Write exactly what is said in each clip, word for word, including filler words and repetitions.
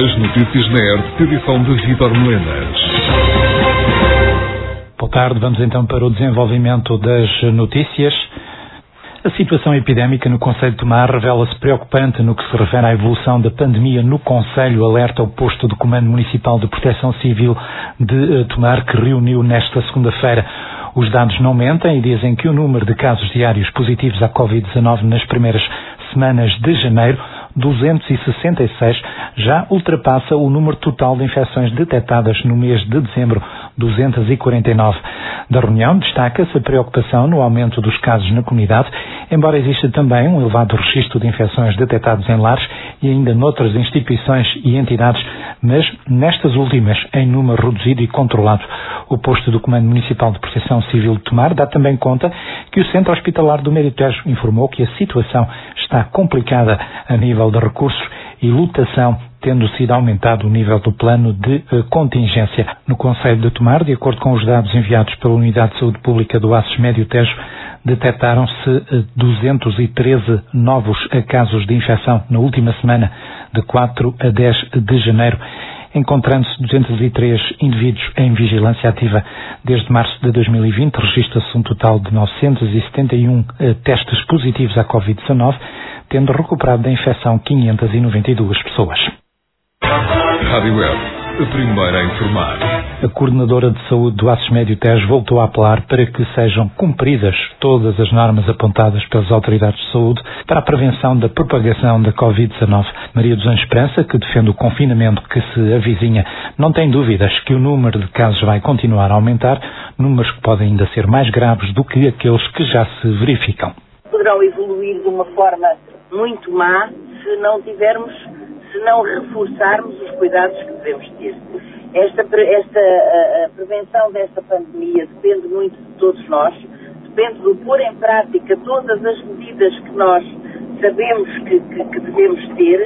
As notícias na R T P, edição de Vítor Melenas. Boa tarde, vamos então para o desenvolvimento das notícias. A situação epidémica no concelho de Tomar revela-se preocupante no que se refere à evolução da pandemia no concelho, alerta o posto de comando municipal de proteção civil de Tomar, que reuniu nesta segunda-feira. Os dados não mentem e dizem que o número de casos diários positivos à covid dezanove nas primeiras semanas de janeiro, duzentos e sessenta e seis, já ultrapassa o número total de infecções detectadas no mês de dezembro, duzentos e quarenta e nove. Da reunião destaca-se a preocupação no aumento dos casos na comunidade, embora exista também um elevado registro de infecções detectados em lares e ainda noutras instituições e entidades, mas nestas últimas em número reduzido e controlado. O posto do Comando Municipal de Proteção Civil de Tomar dá também conta que o Centro Hospitalar do Médio Tejo informou que a situação está complicada a nível de recursos e lotação, tendo sido aumentado o nível do plano de uh, contingência. No concelho de Tomar, de acordo com os dados enviados pela Unidade de Saúde Pública do Aços Médio Tejo, detectaram-se uh, duzentos e treze novos uh, casos de infecção na última semana, de quatro a dez de janeiro, encontrando-se duzentos e três indivíduos em vigilância ativa. Desde março de dois mil e vinte, registra-se um total de novecentos e setenta e um uh, testes positivos à covid dezanove, tendo recuperado da infecção quinhentas e noventa e duas pessoas. Rádio Web, a primeira a informar. A Coordenadora de Saúde do Aços Médio Tejo voltou a apelar para que sejam cumpridas todas as normas apontadas pelas autoridades de saúde para a prevenção da propagação da covid dezanove. Maria dos Anjos Esperança, que defende o confinamento que se avizinha, não tem dúvidas que o número de casos vai continuar a aumentar, números que podem ainda ser mais graves do que aqueles que já se verificam. Poderão evoluir de uma forma muito má se não tivermos, se não reforçarmos os cuidados que devemos ter. Esta, esta a, a prevenção desta pandemia depende muito de todos nós, depende de pôr em prática todas as medidas que nós sabemos que, que, que devemos ter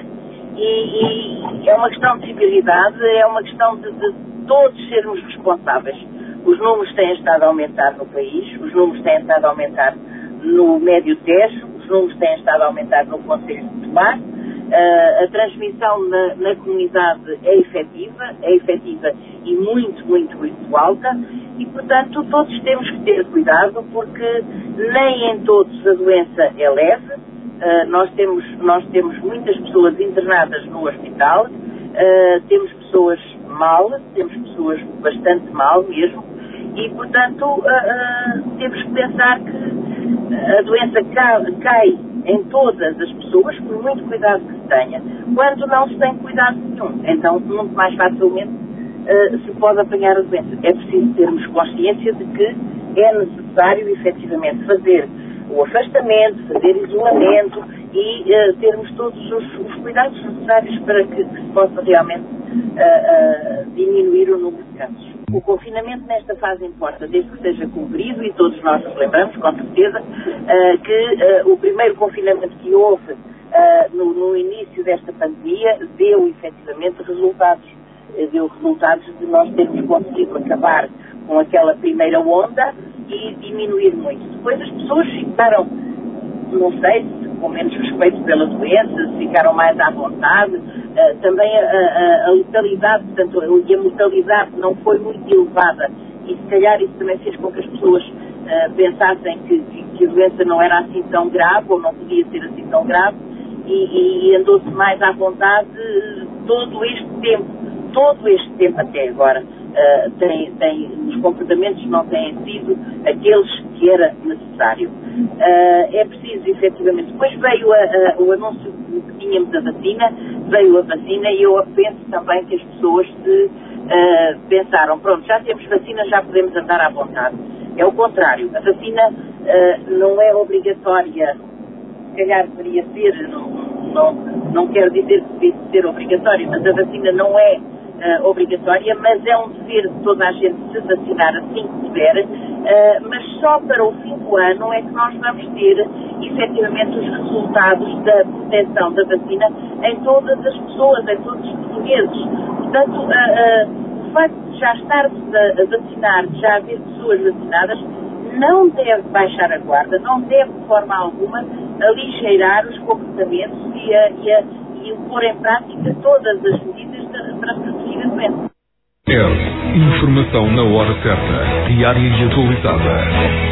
e, e é uma questão de civilidade, é uma questão de, de todos sermos responsáveis. Os números têm estado a aumentar no país, os números têm estado a aumentar no Médio Tejo, os números têm estado a aumentar no concelho de Tomar. Uh, a transmissão na, na comunidade é efetiva, é efetiva e muito, muito, muito alta e, portanto, todos temos que ter cuidado porque nem em todos a doença é leve. Uh, nós, temos, nós temos muitas pessoas internadas no hospital, uh, temos pessoas mal, temos pessoas bastante mal mesmo e, portanto, uh, uh, temos que pensar que a doença cai, cai em todas as pessoas, por muito cuidado que se tenha, quando não se tem cuidado nenhum. Então, muito mais facilmente uh, se pode apanhar a doença. É preciso termos consciência de que é necessário, efetivamente, fazer o afastamento, fazer isolamento e uh, termos todos os, os cuidados necessários para que, que se possa realmente uh, uh, diminuir o número de casos. O confinamento nesta fase importa, desde que seja cumprido, e todos nós nos lembramos, com certeza, uh, que uh, o primeiro confinamento que houve uh, no, no início desta pandemia deu, efetivamente, resultados. Uh, deu resultados de nós termos conseguido acabar com aquela primeira onda e diminuir muito. Depois as pessoas ficaram, não sei, com menos respeito pela doença, ficaram mais à vontade. Uh, também a, a, a letalidade, portanto, e a mortalidade não foi muito elevada e se calhar isso também fez com que as pessoas uh, pensassem que, que, que a doença não era assim tão grave ou não podia ser assim tão grave e, e andou-se mais à vontade todo este tempo, todo este tempo até agora. Uh, tem, tem, os comportamentos não têm sido aqueles que era necessário. Uh, é preciso, efetivamente, depois veio a, a, o anúncio que tínhamos da vacina, veio a vacina e eu penso também que as pessoas se uh, pensaram, pronto, já temos vacina, já podemos andar à vontade. É o contrário, a vacina uh, não é obrigatória, se calhar deveria ser, não, não, não quero dizer que devia ser obrigatória, mas a vacina não é Uh, obrigatória, mas é um dever de toda a gente se vacinar assim que puder, uh, mas só para o fim do ano é que nós vamos ter efetivamente os resultados da proteção da vacina em todas as pessoas, em todos os portugueses. Portanto, uh, uh, o facto de já estarmos a, a vacinar, de já haver pessoas vacinadas, não deve baixar a guarda, não deve de forma alguma aligeirar os comportamentos e, a, e, a, e o pôr em prática todas as medidas frente. R. Informação na hora certa, diária e atualizada.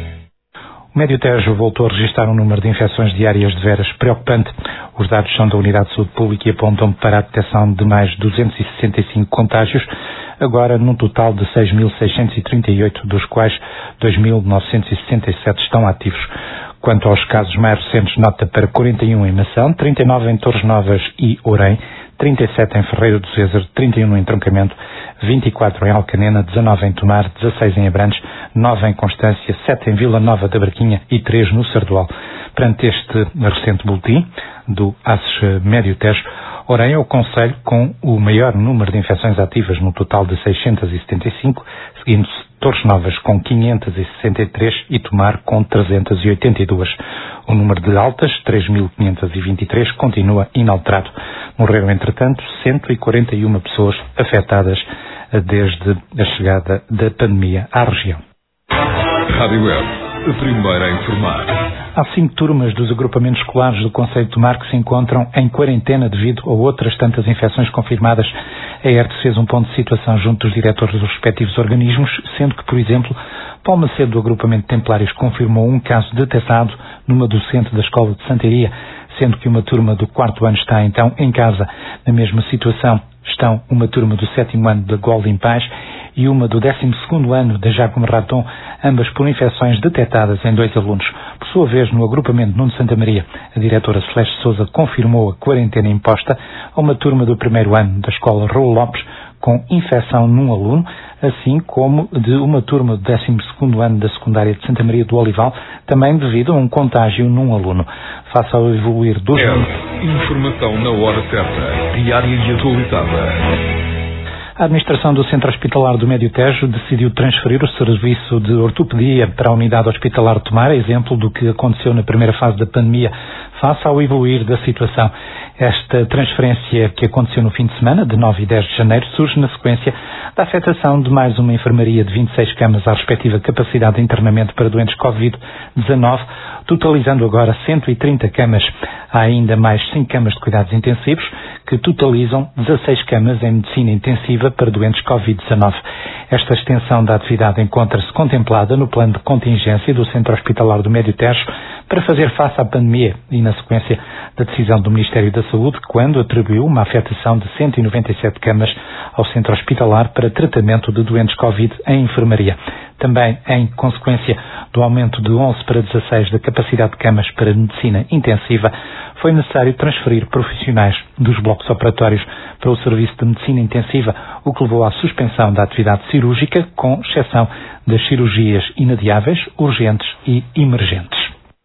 O Médio Tejo voltou a registrar um número de infecções diárias de veras preocupante. Os dados são da Unidade de Saúde Pública e apontam para a detecção de mais duzentos e sessenta e cinco contágios, agora num total de seis mil seiscentos e trinta e oito, dos quais dois mil novecentos e sessenta e sete estão ativos. Quanto aos casos mais recentes, nota para quarenta e um em Mação, trinta e nove em Torres Novas e Orém, trinta e sete em Ferreira do César, trinta e um no Entroncamento, vinte e quatro em Alcanena, dezanove em Tomar, dezasseis em Abrantes, nove em Constância, sete em Vila Nova da Barquinha e três no Sardual. Perante este recente boletim do A C E S Médio Tejo, Orém é o concelho com o maior número de infecções ativas, no total de seiscentos e setenta e cinco, seguindo-se Torres Novas com quinhentos e sessenta e três e Tomar com trezentos e oitenta e dois. O número de altas, três mil quinhentos e vinte e três, continua inalterado. Morreram, entretanto, cento e quarenta e uma pessoas afetadas desde a chegada da pandemia à região. Rádio Web, a primeira a informar. Há cinco turmas dos agrupamentos escolares do concelho de Tomar que se encontram em quarentena devido a outras tantas infecções confirmadas. A E R T fez um ponto de situação junto dos diretores dos respectivos organismos, sendo que, por exemplo, Paulo Macedo, do agrupamento de Templários, confirmou um caso detectado numa docente da Escola de Santaria, sendo que uma turma do quarto ano está, então, em casa. Na mesma situação estão uma turma do sétimo ano da Golden Paz e uma do décimo segundo ano da Jacome Raton, ambas por infecções detectadas em dois alunos. Por sua vez, no agrupamento Nuno Santa Maria, a diretora Celeste Sousa confirmou a quarentena imposta a uma turma do primeiro ano da Escola Raul Lopes, com infecção num aluno, assim como de uma turma do décimo segundo ano da secundária de Santa Maria do Olival, também devido a um contágio num aluno. Face ao evoluir dos... R. Informação na hora certa, diária e atualizada. A administração do Centro Hospitalar do Médio Tejo decidiu transferir o serviço de ortopedia para a unidade hospitalar de Tomar, exemplo do que aconteceu na primeira fase da pandemia, face ao evoluir da situação. Esta transferência, que aconteceu no fim de semana, de nove e dez de janeiro, surge na sequência da afetação de mais uma enfermaria de vinte e seis camas à respectiva capacidade de internamento para doentes covid dezenove, totalizando agora cento e trinta camas. Há ainda mais cinco camas de cuidados intensivos, que totalizam dezasseis camas em medicina intensiva para doentes covid dezenove. Esta extensão da atividade encontra-se contemplada no plano de contingência do Centro Hospitalar do Médio Tejo para fazer face à pandemia e na sequência da decisão do Ministério da Saúde, quando atribuiu uma afetação de cento e noventa e sete camas ao Centro Hospitalar para tratamento de doentes Covid em enfermaria. Também em consequência do aumento de onze para dezasseis da capacidade de camas para medicina intensiva, foi necessário transferir profissionais dos blocos operatórios para o serviço de medicina intensiva, o que levou à suspensão da atividade cirúrgica, com exceção das cirurgias inadiáveis, urgentes e emergentes.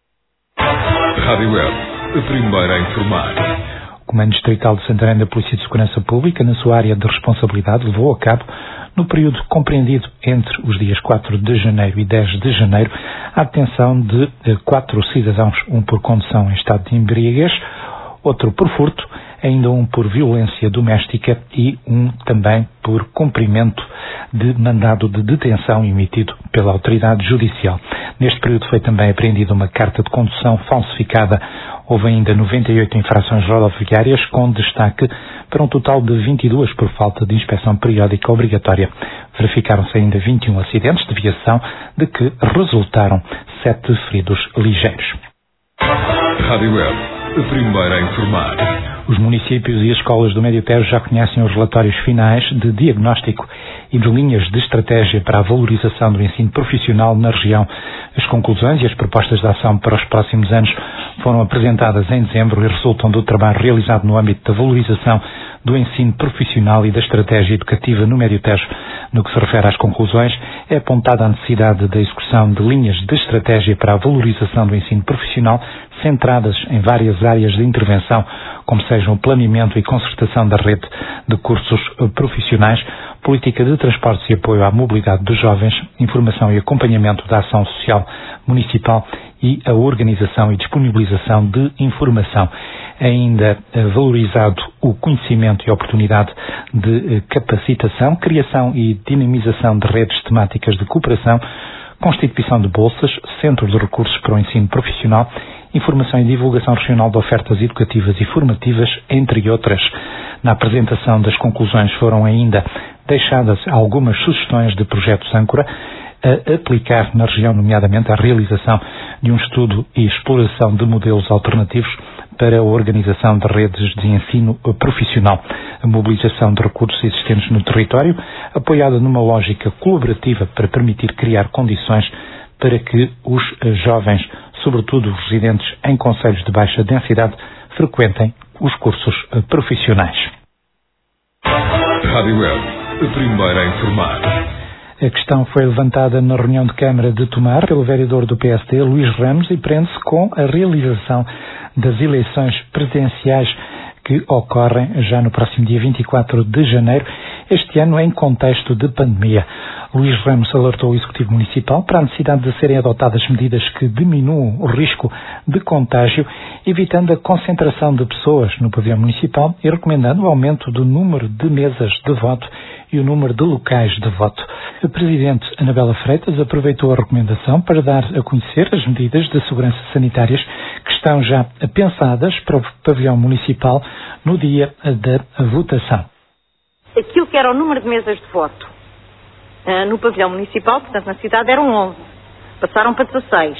Rádio Web, a primeira a informar. O Comando Distrital de Santarém da Polícia de Segurança Pública, na sua área de responsabilidade, levou a cabo, no período compreendido entre os dias quatro de janeiro e dez de janeiro, a detenção de quatro cidadãos, um por condução em estado de embriaguez, outro por furto, ainda um por violência doméstica e um também por cumprimento de mandado de detenção emitido pela autoridade judicial. Neste período foi também apreendida uma carta de condução falsificada. Houve ainda noventa e oito infrações rodoviárias, com destaque para um total de vinte e duas por falta de inspeção periódica obrigatória. Verificaram-se ainda vinte e um acidentes de viação, de que resultaram sete feridos ligeiros. Rádio Web, a primeira a informar. Os municípios e as escolas do Médio Tejo já conhecem os relatórios finais de diagnóstico e de linhas de estratégia para a valorização do ensino profissional na região. As conclusões e as propostas de ação para os próximos anos foram apresentadas em dezembro e resultam do trabalho realizado no âmbito da valorização do ensino profissional e da estratégia educativa no Médio Tejo. No que se refere às conclusões, é apontada a necessidade da execução de linhas de estratégia para a valorização do ensino profissional centradas em várias áreas de intervenção, como sejam o planeamento e concertação da rede de cursos profissionais, política de transportes e apoio à mobilidade dos jovens, informação e acompanhamento da ação social municipal e a organização e disponibilização de informação. Ainda valorizado o conhecimento e a oportunidade de capacitação, criação e dinamização de redes temáticas de cooperação, constituição de bolsas, centros de recursos para o ensino profissional, informação e divulgação regional de ofertas educativas e formativas, entre outras. Na apresentação das conclusões foram ainda deixadas algumas sugestões de projetos âncora a aplicar na região, nomeadamente a realização de um estudo e exploração de modelos alternativos para a organização de redes de ensino profissional, a mobilização de recursos existentes no território, apoiada numa lógica colaborativa para permitir criar condições para que os jovens, sobretudo os residentes em concelhos de baixa densidade, frequentem os cursos profissionais. Rádio Web, a primeira a informar. A questão foi levantada na reunião de Câmara de Tomar pelo vereador do P S D, Luís Ramos, e prende-se com a realização das eleições presidenciais que ocorrem já no próximo dia vinte e quatro de janeiro, este ano em contexto de pandemia. Luís Ramos alertou o Executivo Municipal para a necessidade de serem adotadas medidas que diminuam o risco de contágio, evitando a concentração de pessoas no pavilhão municipal e recomendando o aumento do número de mesas de voto e o número de locais de voto. A Presidente Anabela Freitas aproveitou a recomendação para dar a conhecer as medidas de segurança sanitárias que estão já pensadas para o pavilhão municipal no dia da votação. Aquilo que era o número de mesas de voto uh, no pavilhão municipal, portanto na cidade, eram onze. Passaram para dezasseis.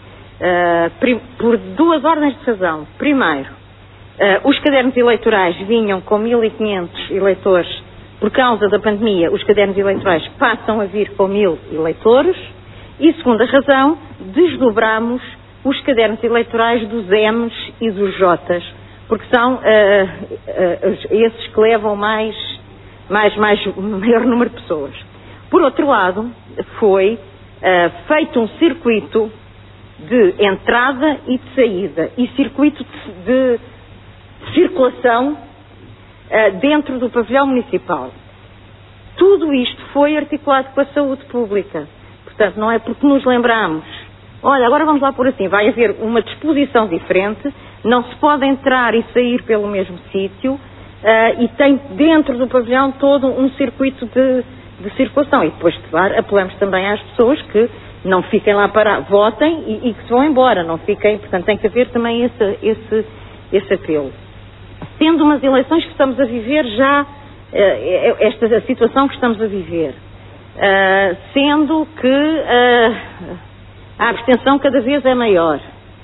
Uh, por duas ordens de razão. Primeiro, uh, os cadernos eleitorais vinham com mil e quinhentos eleitores. Por causa da pandemia, os cadernos eleitorais passam a vir com mil eleitores. E, segunda razão, desdobramos os cadernos eleitorais dos M's e dos J's, porque são uh, uh, esses que levam mais, mais, mais, maior número de pessoas. Por outro lado, foi uh, feito um circuito de entrada e de saída, e circuito de, de circulação dentro do pavilhão municipal. Tudo isto foi articulado com a saúde pública. Portanto, não é porque nos lembramos, olha, agora vamos lá por assim, vai haver uma disposição diferente, não se pode entrar e sair pelo mesmo sítio, uh, e tem dentro do pavilhão todo um circuito de, de circulação. E depois, claro, apelamos também às pessoas que não fiquem lá para votem e, e que se vão embora, não fiquem, portanto tem que haver também esse, esse, esse apelo. Tendo umas eleições que estamos a viver já, esta a situação que estamos a viver, sendo que a abstenção cada vez é maior,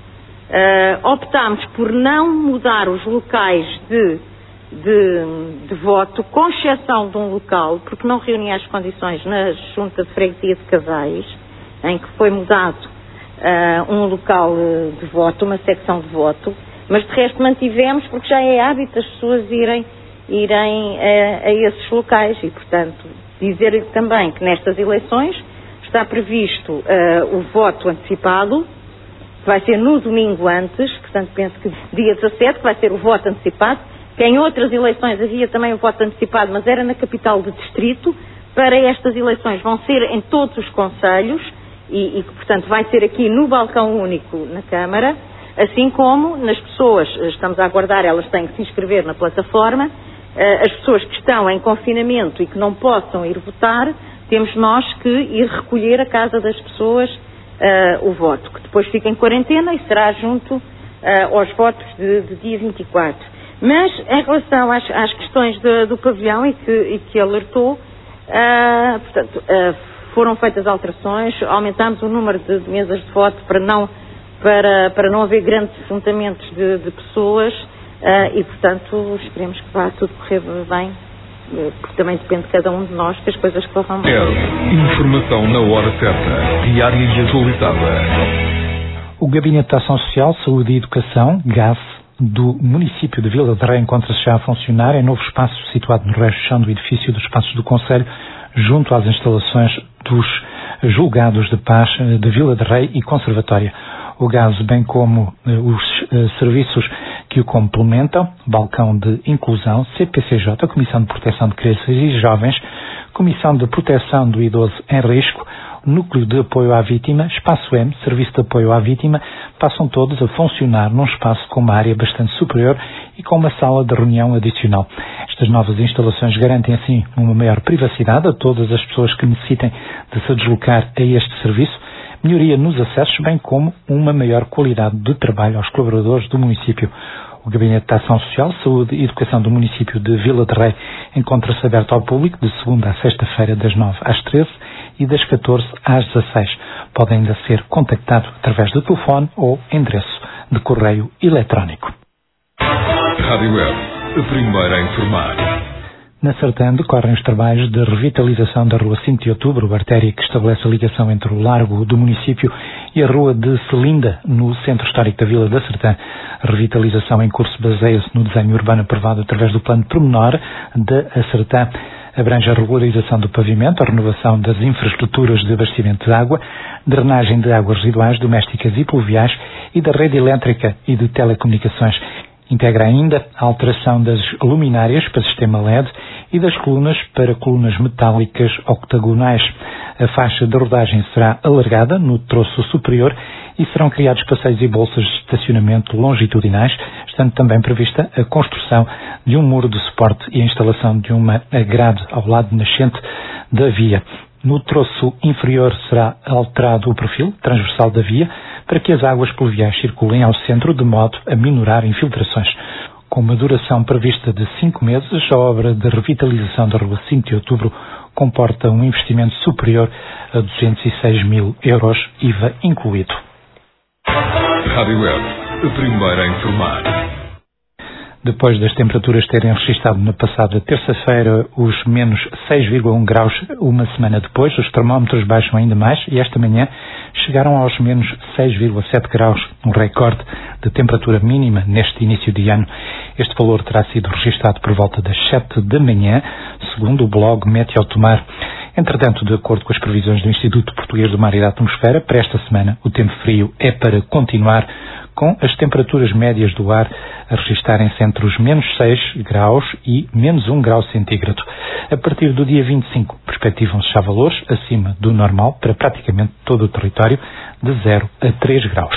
optámos por não mudar os locais de, de, de voto, com exceção de um local, porque não reunia as condições na Junta de Freguesia de Casais, em que foi mudado um local de voto, uma secção de voto. Mas de resto mantivemos, porque já é hábito as pessoas irem, irem a, a esses locais e, portanto, dizer também que nestas eleições está previsto uh, o voto antecipado, que vai ser no domingo antes, portanto penso que dia dezassete, que vai ser o voto antecipado, que em outras eleições havia também o voto antecipado, mas era na capital de distrito. Para estas eleições vão ser em todos os concelhos e, e portanto, vai ser aqui no balcão único na Câmara. Assim como nas pessoas, estamos a aguardar, elas têm que se inscrever na plataforma, as pessoas que estão em confinamento e que não possam ir votar, temos nós que ir recolher a casa das pessoas uh, o voto, que depois fica em quarentena e será junto uh, aos votos de, de dia vinte e quatro. Mas em relação às, às questões de, do pavilhão e que, e que alertou, uh, portanto, uh, foram feitas alterações, aumentámos o número de, de mesas de voto para não Para, para não haver grandes juntamentos de, de pessoas uh, e, portanto, esperemos que vá tudo correr bem, uh, porque também depende de cada um de nós que as coisas corram bem. É informação na hora certa, diária e atualizada. O Gabinete de Ação Social, Saúde e Educação, G A S, do município de Vila de Rei, encontra-se já a funcionar em novo espaço situado no resto chão do edifício dos Passos do Concelho, junto às instalações dos julgados de paz de Vila de Rei e Conservatória. O G A S, bem como uh, os uh, serviços que o complementam, Balcão de Inclusão, C P C J, Comissão de Proteção de Crianças e Jovens, Comissão de Proteção do Idoso em Risco, Núcleo de Apoio à Vítima, Espaço M, Serviço de Apoio à Vítima, passam todos a funcionar num espaço com uma área bastante superior e com uma sala de reunião adicional. Estas novas instalações garantem, assim, uma maior privacidade a todas as pessoas que necessitem de se deslocar a este serviço, melhoria nos acessos, bem como uma maior qualidade de trabalho aos colaboradores do município. O Gabinete de Ação Social, Saúde e Educação do município de Vila de Rei encontra-se aberto ao público de segunda a sexta-feira das nove às treze e das catorze às dezasseis. Pode ainda ser contactado através do telefone ou endereço de correio eletrónico. Rádio Web, a primeira a informar. Na Sertã decorrem os trabalhos de revitalização da Rua cinco de Outubro, artéria que estabelece a ligação entre o largo do município e a Rua de Celinda, no centro histórico da Vila da Sertã. A revitalização em curso baseia-se no desenho urbano aprovado através do plano pormenor da Sertã. Abrange a regularização do pavimento, a renovação das infraestruturas de abastecimento de água, drenagem de águas residuais, domésticas e pluviais e da rede elétrica e de telecomunicações. Integra ainda a alteração das luminárias para sistema L E D e das colunas para colunas metálicas octagonais. A faixa de rodagem será alargada no troço superior e serão criados passeios e bolsas de estacionamento longitudinais, estando também prevista a construção de um muro de suporte e a instalação de uma grade ao lado nascente da via. No troço inferior será alterado o perfil transversal da via para que as águas pluviais circulem ao centro de modo a minorar infiltrações. Com uma duração prevista de cinco meses, a obra de revitalização da Rua cinco de Outubro comporta um investimento superior a duzentos e seis mil euros, I V A incluído. Rádio Web, a primeira a informar. Depois das temperaturas terem registrado na passada terça-feira os menos seis vírgula um graus, uma semana depois, os termómetros baixam ainda mais e esta manhã chegaram aos menos seis vírgula sete graus, um recorde de temperatura mínima neste início de ano. Este valor terá sido registrado por volta das sete da manhã, segundo o blog Meteotomar. Entretanto, de acordo com as previsões do Instituto Português do Mar e da Atmosfera, para esta semana o tempo frio é para continuar, com as temperaturas médias do ar a registarem-se entre os menos seis graus e menos um grau centígrado. A partir do dia vinte e cinco, perspectivam-se já valores acima do normal para praticamente todo o território, de zero a três graus.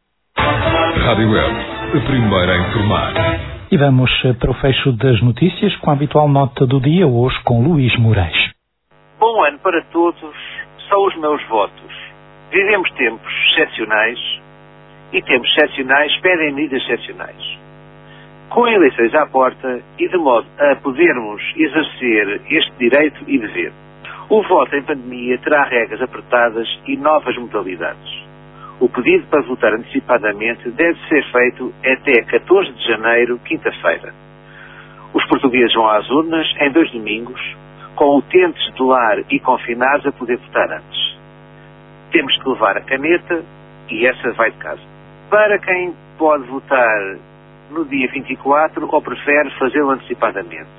Rádio Web, a primeira a informar. E vamos para o fecho das notícias com a habitual nota do dia, hoje com Luís Moraes. Bom ano para todos, são os meus votos. Vivemos tempos excepcionais e tempos excepcionais pedem medidas excepcionais. Com eleições à porta e de modo a podermos exercer este direito e dever. O voto em pandemia terá regras apertadas e novas modalidades. O pedido para votar antecipadamente deve ser feito até catorze de janeiro, quinta-feira. Os portugueses vão às urnas em dois domingos, com utentes de lar e confinados a poder votar antes. Temos que levar a caneta e essa vai de casa. Para quem pode votar no dia vinte e quatro ou prefere fazê-lo antecipadamente,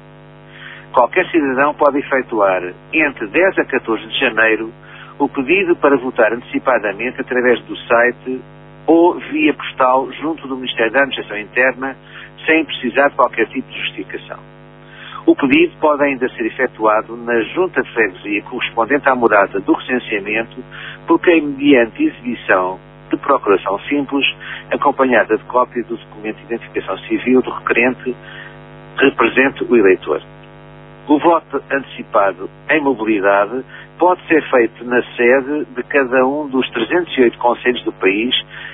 qualquer cidadão pode efetuar entre dez a catorze de janeiro o pedido para votar antecipadamente através do site ou via postal junto do Ministério da Administração Interna, sem precisar de qualquer tipo de justificação. O pedido pode ainda ser efetuado na junta de freguesia correspondente à morada do recenseamento, porque é mediante exibição de procuração simples, acompanhada de cópia do documento de identificação civil do requerente, represente o eleitor. O voto antecipado em mobilidade pode ser feito na sede de cada um dos trezentos e oito concelhos do país,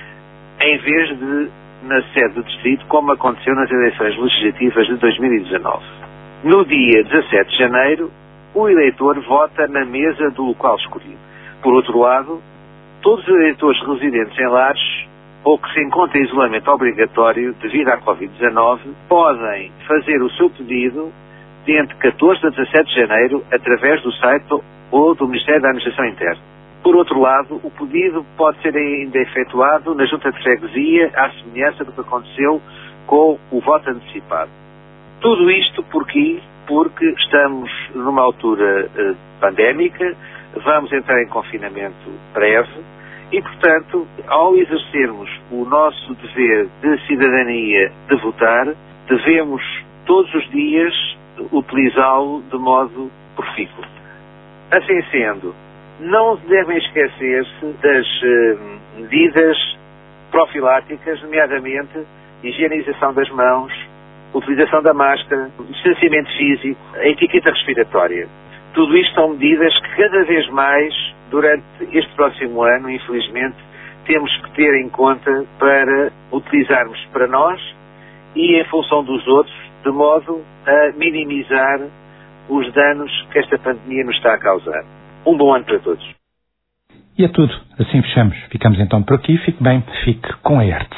em vez de na sede do distrito, como aconteceu nas eleições legislativas de dois mil e dezanove. No dia dezassete de janeiro, o eleitor vota na mesa do local escolhido. Por outro lado, todos os eleitores residentes em lares ou que se encontram em isolamento obrigatório devido à covid dezanove podem fazer o seu pedido de entre catorze a dezassete de janeiro através do site ou do Ministério da Administração Interna. Por outro lado, o pedido pode ser ainda efetuado na junta de freguesia, à semelhança do que aconteceu com o voto antecipado. Tudo isto porquê? Porque estamos numa altura eh, pandémica, vamos entrar em confinamento breve e, portanto, ao exercermos o nosso dever de cidadania de votar, devemos todos os dias utilizá-lo de modo profícuo. Assim sendo, não devem esquecer-se das eh, medidas profiláticas, nomeadamente higienização das mãos, utilização da máscara, distanciamento físico, a etiqueta respiratória. Tudo isto são medidas que cada vez mais, durante este próximo ano, infelizmente, temos que ter em conta para utilizarmos para nós e em função dos outros, de modo a minimizar os danos que esta pandemia nos está a causar. Um bom ano para todos. E é tudo. Assim fechamos. Ficamos então por aqui. Fique bem. Fique com a Hertz.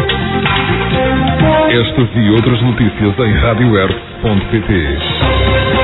Estas e outras notícias em rádio hertz ponto pt.